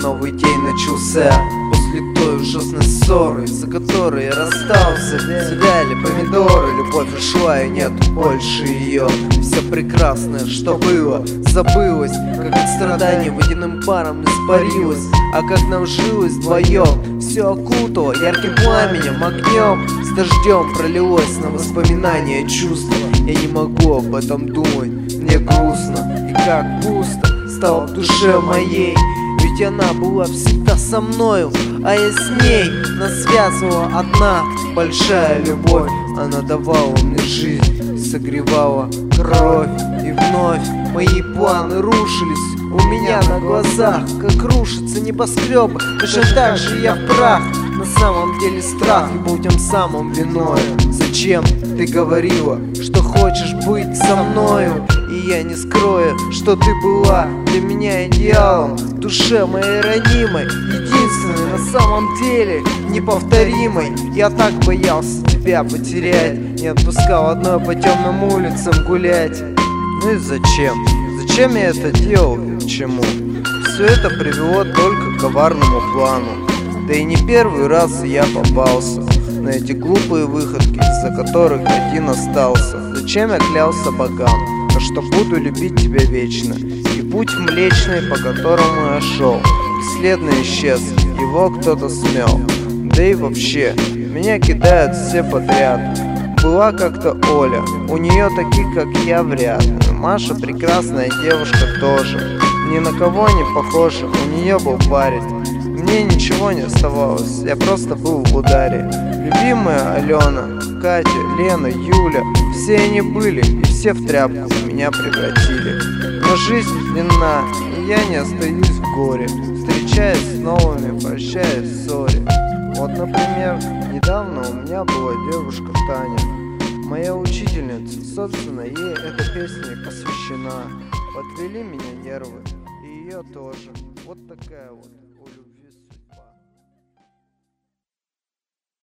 новый день начался. После той ужасной ссоры, из-за которой я расстался, завяли помидоры, любовь ушла и нету больше ее. Все прекрасное, что было, забылось, как от страданий водяным паром испарилось. А как нам жилось вдвоем, все окутало ярким пламенем, огнем. С дождем пролилось на воспоминания чувства. Я не могу об этом думать, мне грустно. И как пусто стало в душе моей, ведь она была всегда со мною, а я с ней. Нас связывала одна большая любовь. Она давала мне жизнь, согревала кровь. И вновь мои планы рушились у меня на глазах, как рушатся небоскребы. Точно так же я в прах. На самом деле страх и был тем самым виною. Зачем ты говорила, что хочешь быть со мною? И я не скрою, что ты была для меня идеалом, в душе моей ранимой, единственной, на самом деле неповторимой. Я так боялся тебя потерять, не отпускал одной по темным улицам гулять. Ну и зачем? Зачем я это делал и к чему? Все это привело только к коварному плану. Да и не первый раз я попался на эти глупые выходки, из-за которых один остался. Зачем я клялся богам, что буду любить тебя вечно, и путь млечный, по которому я шел, бесследно исчез, его кто-то смел. Да и вообще, меня кидают все подряд. Была как-то Оля, у нее таких, как я, вряд ли. Маша прекрасная девушка тоже, ни на кого не похожа, у нее был парень. Мне ничего не оставалось, я просто был в ударе. Любимая Алена, Катя, Лена, Юля, все они были, и все в тряпку меня превратили. Но жизнь длинна, и я не остаюсь в горе, встречаясь с новыми, прощаясь в ссоре. Вот, например, недавно у меня была девушка Таня, моя учительница, собственно, ей эта песня и посвящена. Подвели меня нервы, и ее тоже. Вот такая вот.